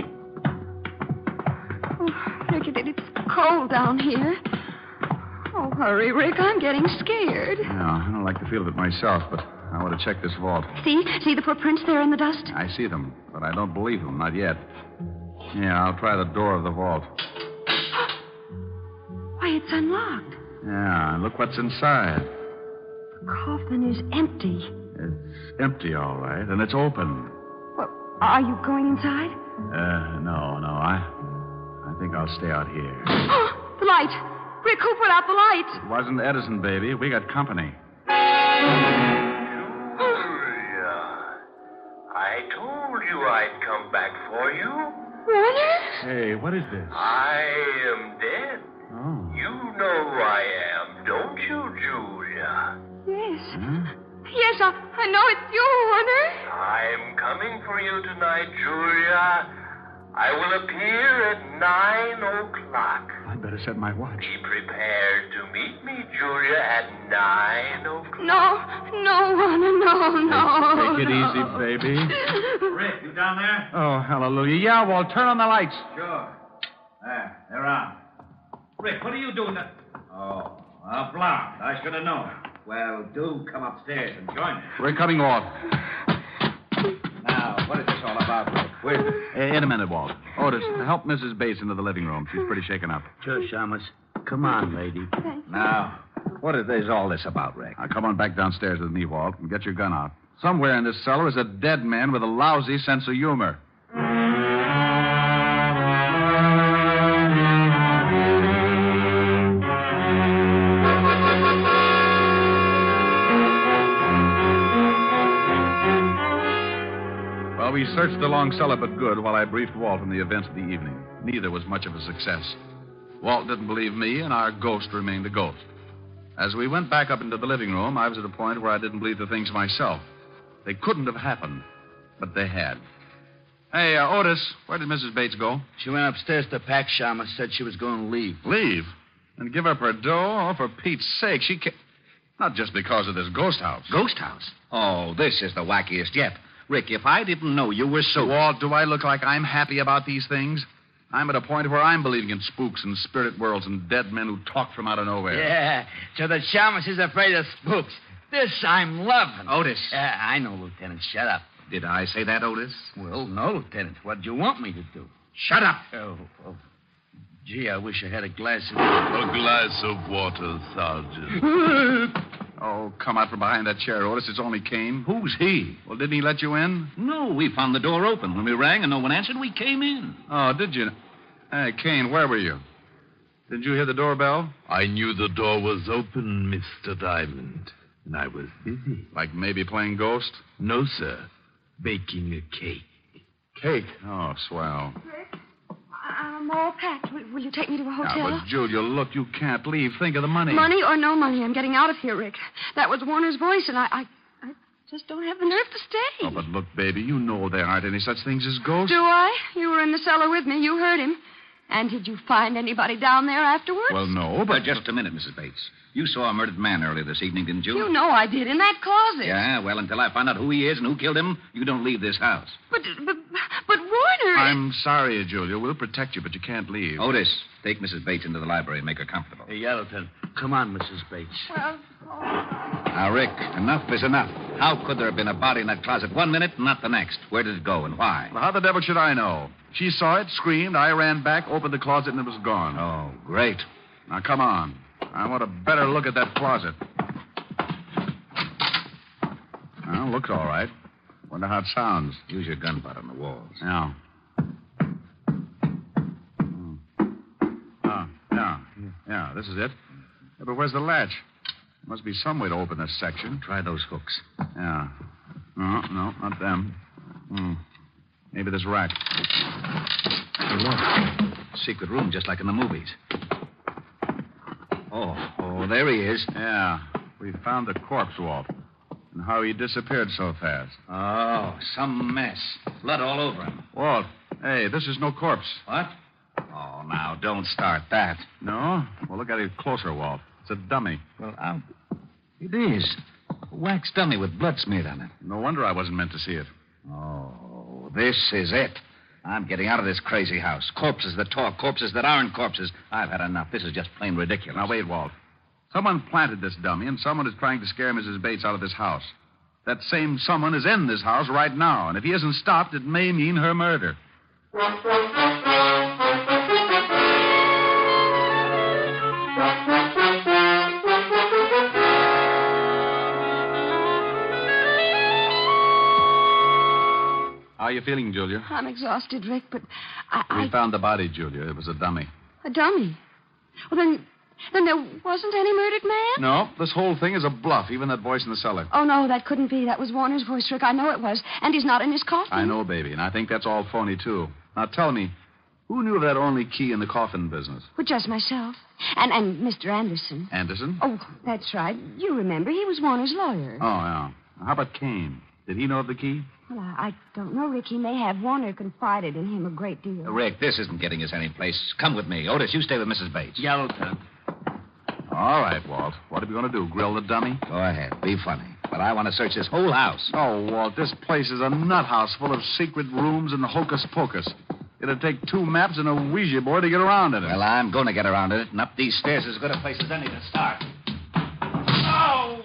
Oh, Rick, it's cold down here. Oh, hurry, Rick. I'm getting scared. Yeah, I don't like the feel of it myself, but I want to check this vault. See the footprints there in the dust? I see them, but I don't believe them. Not yet. Yeah, I'll try the door of the vault. Why, it's unlocked. Yeah, look what's inside. The coffin is empty. It's empty, all right, and it's open. Well, are you going inside? No. I think I'll stay out here. The light! Rick, who put out the light? It wasn't Edison, baby. We got company. I told you I'd come back for you. Warner? Hey, what is this? I am dead. Oh. You know who I am, don't you, Julia? Yes. Huh? Yes, I know it's you, Warner. I'm coming for you tonight, Julia. I will appear at 9 o'clock. I'd better set my watch. Be prepared to meet me, Julia, at 9 o'clock. No, Warner, no. Take it easy, baby. Rick, you down there? Oh, hallelujah. Yeah, Walt, turn on the lights. Sure. There, they're on. Rick, what are you doing there? Oh, a blonde. I should have known. Well, do come upstairs and join me. We're coming, Walt. Now, what is this all about, Rick? Wait. In a minute, Walt. Otis, help Mrs. Bates into the living room. She's pretty shaken up. Sure, Shamus. Come on, lady. Now, what is all this about, Rick? Now, come on back downstairs with me, Walt, and get your gun out. Somewhere in this cellar is a dead man with a lousy sense of humor. Well, we searched the long cellar but good while I briefed Walt on the events of the evening. Neither was much of a success. Walt didn't believe me, and our ghost remained a ghost. As we went back up into the living room, I was at a point where I didn't believe the things myself. They couldn't have happened, but they had. Hey, Otis, where did Mrs. Bates go? She went upstairs to pack, Shamus. Said she was going to leave. Leave? And give up her dough? Oh, for Pete's sake, she can't... Not just because of this ghost house. Ghost house? Oh, this is the wackiest yet. Rick, if I didn't know you were so... Walt, do I look like I'm happy about these things? I'm at a point where I'm believing in spooks and spirit worlds and dead men who talk from out of nowhere. Yeah, so that Shamus is afraid of spooks. This I'm loving. Otis. I know, Lieutenant. Shut up. Did I say that, Otis? Well, no, Lieutenant. What do you want me to do? Shut up. Oh. Gee, I wish I had a glass of... A glass of water, Sergeant. Oh, come out from behind that chair, Otis. It's only Kane. Who's he? Well, didn't he let you in? No, we found the door open. When we rang and no one answered, we came in. Oh, did you? Hey, Kane, where were you? Didn't you hear the doorbell? I knew the door was open, Mr. Diamond, and I was busy. Like maybe playing Ghost? No, sir. Baking a cake. Cake? Oh, swell. I'm all packed. Will you take me to a hotel? Now, but Julia, look, you can't leave. Think of the money. Money or no money, I'm getting out of here, Rick. That was Warner's voice, and I just don't have the nerve to stay. Oh, but look, baby, you know there aren't any such things as ghosts. Do I? You were in the cellar with me. You heard him. And did you find anybody down there afterwards? Well, no, but... Just a minute, Mrs. Bates. You saw a murdered man earlier this evening, didn't you? You know I did, in that closet. Yeah, well, until I find out who he is and who killed him, you don't leave this house. But Warner... I'm sorry, Julia. We'll protect you, but you can't leave. Otis, take Mrs. Bates into the library and make her comfortable. Hey, Yellowton, come on, Mrs. Bates. Well... Now, Rick, enough is enough. How could there have been a body in that closet one minute and not the next? Where did it go and why? Well, how the devil should I know? She saw it, screamed, I ran back, opened the closet, and it was gone. Oh, great. Now, come on. I want a better look at that closet. Well, looks all right. Wonder how it sounds. Use your gun butt on the walls. Yeah. Yeah, this is it. Yeah, but where's the latch? There must be some way to open this section. Try those hooks. Yeah. No, not them. Maybe this rack. Hey, look. Secret room, just like in the movies. Oh, there he is. Yeah. We found the corpse, Walt. And how he disappeared so fast. Oh, some mess. Blood all over him. Walt, hey, this is no corpse. What? Oh, now, don't start that. No? Well, look at it closer, Walt. It's a dummy. Well, it is. A wax dummy with blood smeared on it. No wonder I wasn't meant to see it. Oh, this is it. I'm getting out of this crazy house. Corpses that talk, corpses that aren't corpses. I've had enough. This is just plain ridiculous. Now, wait, Walt. Someone planted this dummy, and someone is trying to scare Mrs. Bates out of this house. That same someone is in this house right now, and if he isn't stopped, it may mean her murder. How are you feeling, Julia? I'm exhausted, Rick, but We found the body, Julia. It was a dummy. A dummy? Well, then there wasn't any murdered man? No, this whole thing is a bluff, even that voice in the cellar. Oh, no, that couldn't be. That was Warner's voice, Rick. I know it was. And he's not in his coffin. I know, baby, and I think that's all phony, too. Now, tell me, who knew of that only key in the coffin business? Well, just myself. And Mr. Anderson. Anderson? Oh, that's right. You remember, he was Warner's lawyer. Oh, yeah. How about Kane? Did he know of the key? Well, I don't know, Rick. He may have. Warner confided in him a great deal. Rick, this isn't getting us any place. Come with me. Otis, you stay with Mrs. Bates. Yellowton. All right, Walt. What are we going to do, grill the dummy? Go ahead. Be funny. But I want to search this whole house. Oh, Walt, this place is a nut house full of secret rooms and hocus pocus. It'd take 2 maps and a Ouija board to get around in it. Well, I'm going to get around in it, and up these stairs is as good a place as any to start. Oh!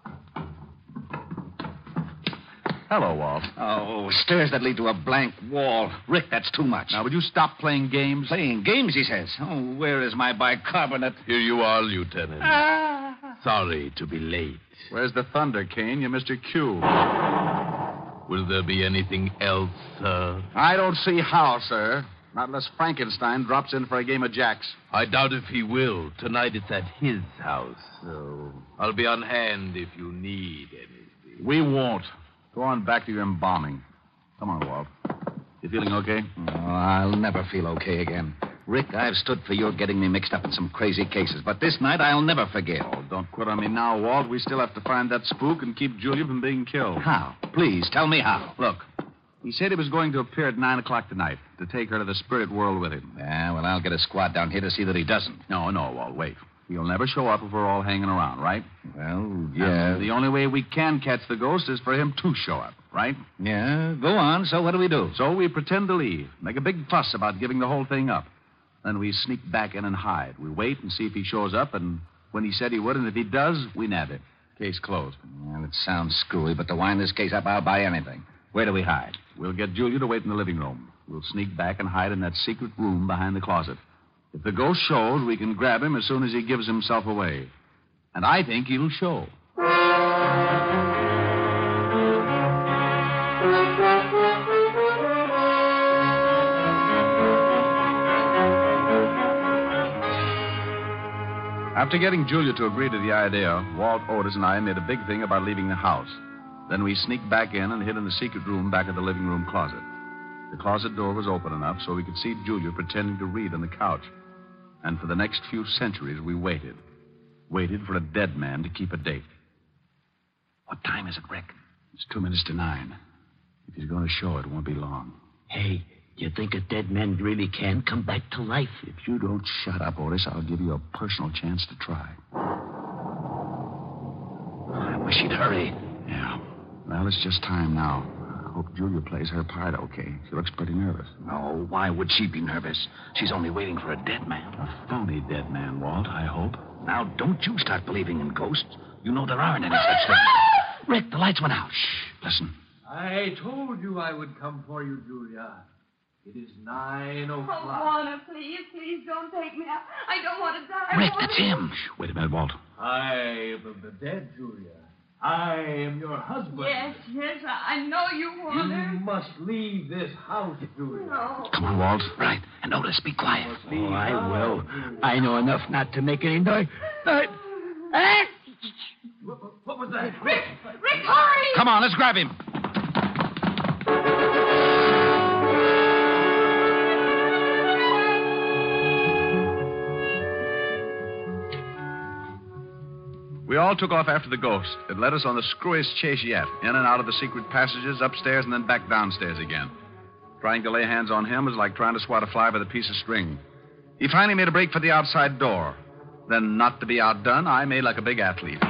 Hello, Walt. Oh, stairs that lead to a blank wall. Rick, that's too much. Now, would you stop playing games? Playing games, he says. Oh, where is my bicarbonate? Here you are, Lieutenant. Sorry to be late. Where's the thunder, Kane? You're Mr. Q. Will there be anything else, sir? I don't see how, sir. Not unless Frankenstein drops in for a game of jacks. I doubt if he will. Tonight it's at his house, so I'll be on hand if you need anything. We won't. Go on back to your embalming. Come on, Walt. You feeling okay? Oh, I'll never feel okay again. Rick, I've stood for your getting me mixed up in some crazy cases, but this night I'll never forgive. Oh, don't quit on me now, Walt. We still have to find that spook and keep Julia from being killed. How? Please, tell me how. Look, he said he was going to appear at 9 o'clock tonight to take her to the spirit world with him. Yeah, well, I'll get a squad down here to see that he doesn't. No, Walt, wait. He'll never show up if we're all hanging around, right? Well, yeah. And the only way we can catch the ghost is for him to show up, right? Yeah, go on. So what do we do? So we pretend to leave, make a big fuss about giving the whole thing up. Then we sneak back in and hide. We wait and see if he shows up, and when he said he would, and if he does, we nab him. Case closed. Well, it sounds screwy, but to wind this case up, I'll buy anything. Where do we hide? We'll get Julia to wait in the living room. We'll sneak back and hide in that secret room behind the closet. If the ghost shows, we can grab him as soon as he gives himself away. And I think he'll show. After getting Julia to agree to the idea, Walt, Otis, and I made a big thing about leaving the house. Then we sneaked back in and hid in the secret room back of the living room closet. The closet door was open enough so we could see Julia pretending to read on the couch. And for the next few centuries, we waited. Waited for a dead man to keep a date. What time is it, Rick? It's 2 minutes to 9. If he's going to show, it won't be long. Hey, you think a dead man really can come back to life? If you don't shut up, Otis, I'll give you a personal chance to try. I wish he'd hurry. Yeah. Well, it's just time now. I hope Julia plays her part okay. She looks pretty nervous. No, why would she be nervous? She's only waiting for a dead man. A phony dead man, Walt, I hope. Now, don't you start believing in ghosts. You know there aren't any such things. Rick, the lights went out. Shh, listen. I told you I would come for you, Julia. It is 9 o'clock. Oh, Warner, please don't take me out. I don't want to die. Rick, that's him. Shh, wait a minute, Walt. I am the dead, Julia. I am your husband. Yes, I know you, Warner. You must leave this house, Julia. No. Come on, Walt. Right, and Otis, be quiet. Oh, I will. I know enough not to make any noise. What was that? Rick, hurry! Come on, let's grab him. We all took off after the ghost. It led us on the screwiest chase yet, in and out of the secret passages, upstairs, and then back downstairs again. Trying to lay hands on him was like trying to swat a fly by the piece of string. He finally made a break for the outside door. Then, not to be outdone, I made like a big athlete.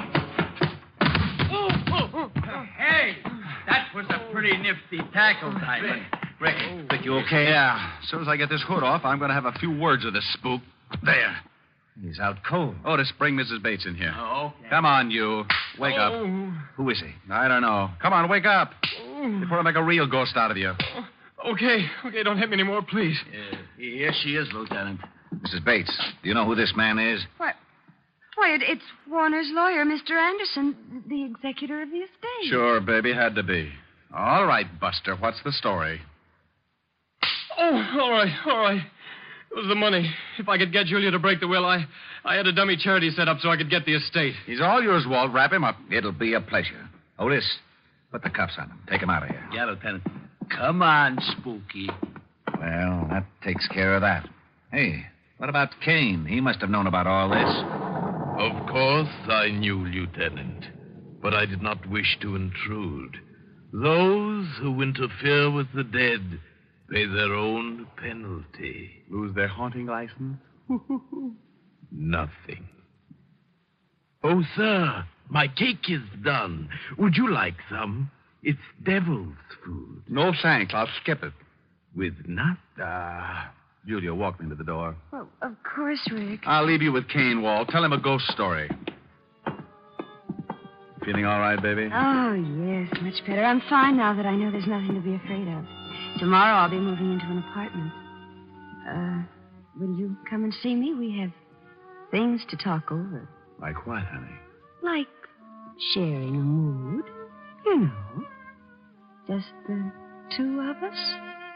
Hey, that was a pretty nifty tackle, Diamond. Rick, you okay? Yeah. As soon as I get this hood off, I'm going to have a few words with this spook. There. He's out cold. Otis, bring Mrs. Bates in here. Oh, okay. Come on, you. Wake up. Who is he? I don't know. Come on, wake up. Before I make a real ghost out of you. Okay, don't hit me anymore, please. Here she is, Lieutenant. Mrs. Bates, do you know who this man is? Why, it's Warner's lawyer, Mr. Anderson, the executor of the estate. Sure, baby, had to be. All right, Buster, what's the story? Oh, all right. It was the money. If I could get Julia to break the will, I had a dummy charity set up so I could get the estate. He's all yours, Walt. Wrap him up. It'll be a pleasure. Otis, put the cuffs on him. Take him out of here. Yeah, Lieutenant. Come on, Spooky. Well, that takes care of that. Hey, what about Kane? He must have known about all this. Of course I knew, Lieutenant, but I did not wish to intrude. Those who interfere with the dead pay their own penalty. Lose their haunting license? Nothing. Oh, sir, my cake is done. Would you like some? It's devil's food. No, thanks. I'll skip it. With nuts? Julia, walk me to the door. Well, of course, Rick. I'll leave you with Kane, Walt. Tell him a ghost story. Feeling all right, baby? Oh, yes, much better. I'm fine now that I know there's nothing to be afraid of. Tomorrow I'll be moving into an apartment. Will you come and see me? We have things to talk over. Like what, honey? Like sharing a mood. You know. Just the two of us.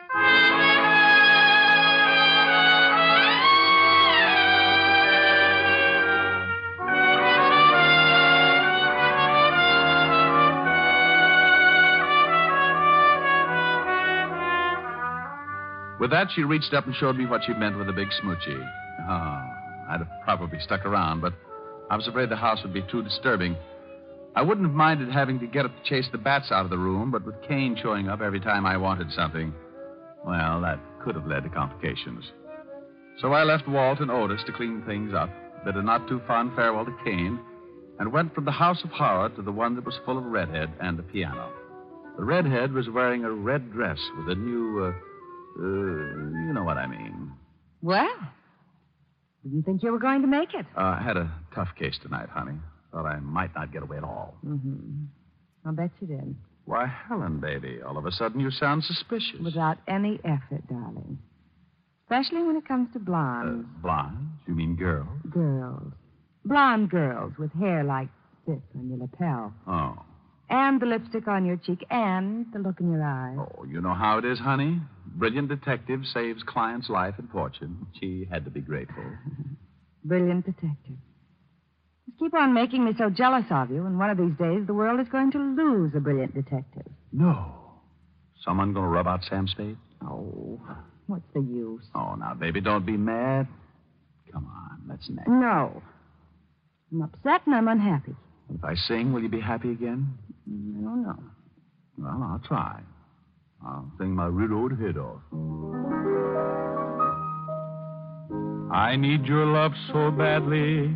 With that, she reached up and showed me what she meant with a big smoochie. I'd have probably stuck around, but I was afraid the house would be too disturbing. I wouldn't have minded having to get up to chase the bats out of the room, but with Kane showing up every time I wanted something, well, that could have led to complications. So I left Walt and Otis to clean things up, bid a not-too-fond farewell to Kane, and went from the house of horror to the one that was full of redhead and a piano. The redhead was wearing a red dress with a new, you know what I mean. Well, did you think you were going to make it? I had a tough case tonight, honey. Thought I might not get away at all. Mm-hmm. I'll bet you did. Why, Helen, baby, all of a sudden you sound suspicious. Without any effort, darling. especially when it comes to blondes. Blondes? You mean girls? Girls. Blonde girls with hair like this on your lapel. Oh. And the lipstick on your cheek and the look in your eyes. Oh, you know how it is, honey? Brilliant detective saves client's life and fortune. She had to be grateful. Brilliant detective. Just keep on making me so jealous of you, and one of these days the world is going to lose a brilliant detective. No. Someone going to rub out Sam Spade? Oh, what's the use? Oh, now, baby, don't be mad. Come on, let's next. No. I'm upset and I'm unhappy. If I sing, will you be happy again? I don't know. Well, I'll try. I'll sing my real old head off. I need your love so badly.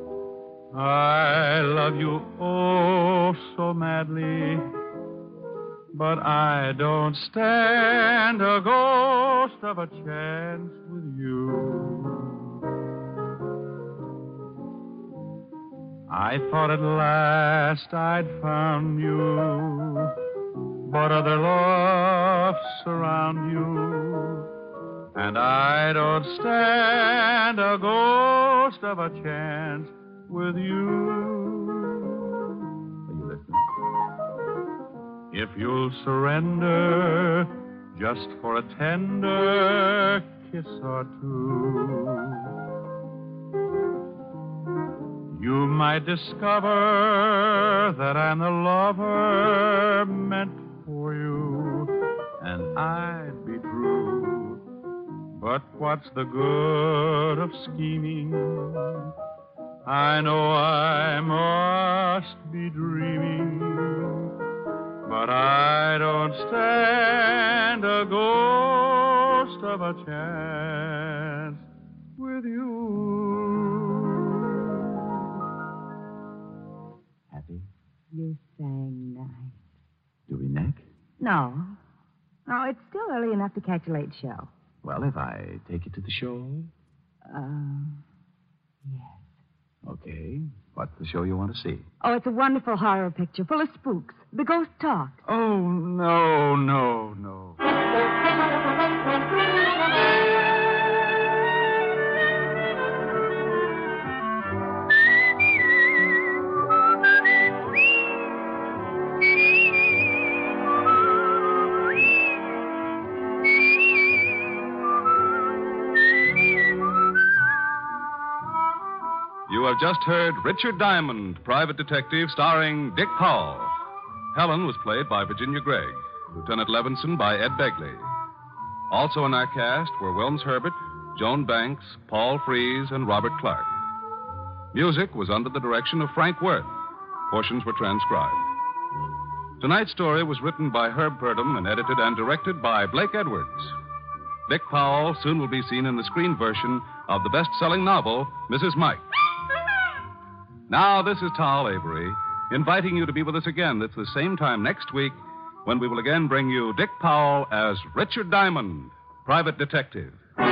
I love you oh so madly. But I don't stand a ghost of a chance with you. I thought at last I'd found you, but other loves surround you, and I don't stand a ghost of a chance with you. Are you listening? If you'll surrender just for a tender kiss or two, you might discover that I'm the lover meant for you, and I'd be true. But what's the good of scheming? I know I must be dreaming, but I don't stand a ghost of a chance with you. You sang nice. Do we neck? No. No, it's still early enough to catch a late show. Well, if I take you to the show? Yes. Okay. What's the show you want to see? Oh, it's a wonderful horror picture full of spooks. The ghost talks. Oh, no. You have just heard Richard Diamond, Private Detective, starring Dick Powell. Helen was played by Virginia Gregg, Lieutenant Levinson by Ed Begley. Also in our cast were Wilms Herbert, Joan Banks, Paul Frees, and Robert Clark. Music was under the direction of Frank Worth. Portions were transcribed. Tonight's story was written by Herb Purdom and edited and directed by Blake Edwards. Dick Powell soon will be seen in the screen version of the best-selling novel, Mrs. Mike. Now, this is Tal Avery, inviting you to be with us again at the same time next week when we will again bring you Dick Powell as Richard Diamond, Private Detective.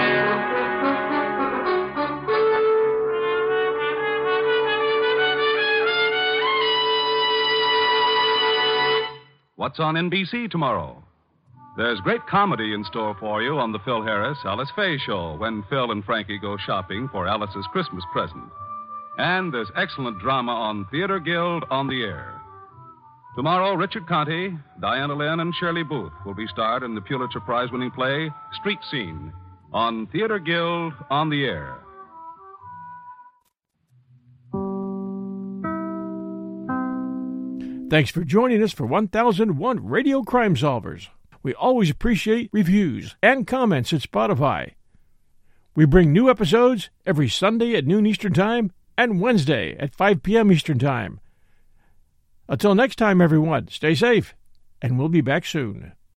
What's on NBC tomorrow? There's great comedy in store for you on the Phil Harris Alice Faye Show when Phil and Frankie go shopping for Alice's Christmas present. And there's excellent drama on Theater Guild on the Air. Tomorrow, Richard Conte, Diana Lynn, and Shirley Booth will be starred in the Pulitzer Prize-winning play Street Scene on Theater Guild on the Air. Thanks for joining us for 1001 Radio Crime Solvers. We always appreciate reviews and comments at Spotify. We bring new episodes every Sunday at noon Eastern Time and Wednesday at 5 p.m. Eastern Time. Until next time, everyone, stay safe, and we'll be back soon.